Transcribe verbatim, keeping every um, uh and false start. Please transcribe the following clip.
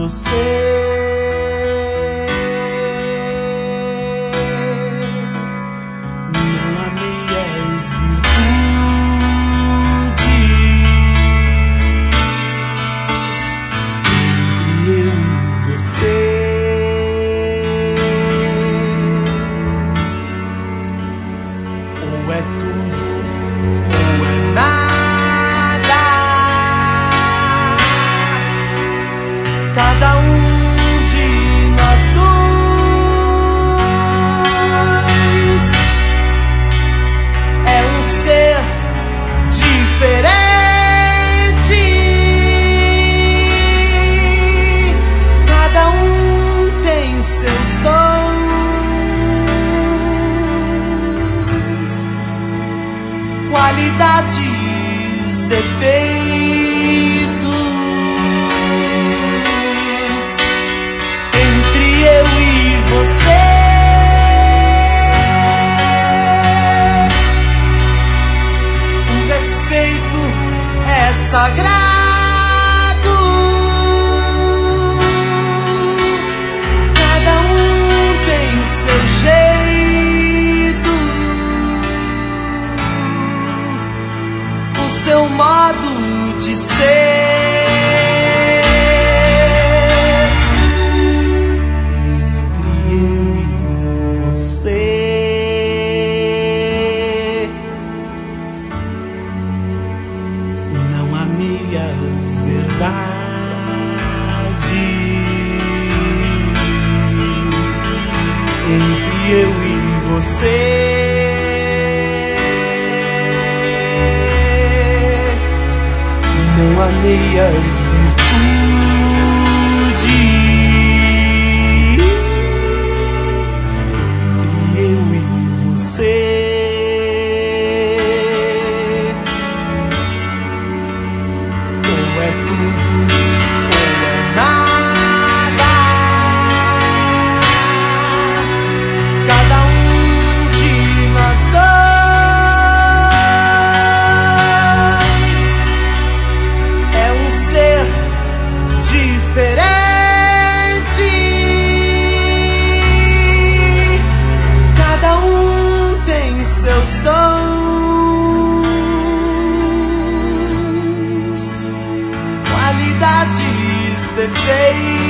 você. Não há meias virtudes entre eu e você. Ou é tudo ou é nada. Cada um de nós dois é um ser diferente. Cada um tem seus dons, qualidades, defeitos. Entre eu e você, o respeito é sagrado. Cada um tem seu jeito, o seu modo de ser. Entre eu e você, não há meias verdades. Entre eu e você, não há meias virtudes. Entre eu e você, ou é tudo ou é nada. Cada um de nós dois é um ser diferente. Cada um tem seus dons, qualidades, defeitos.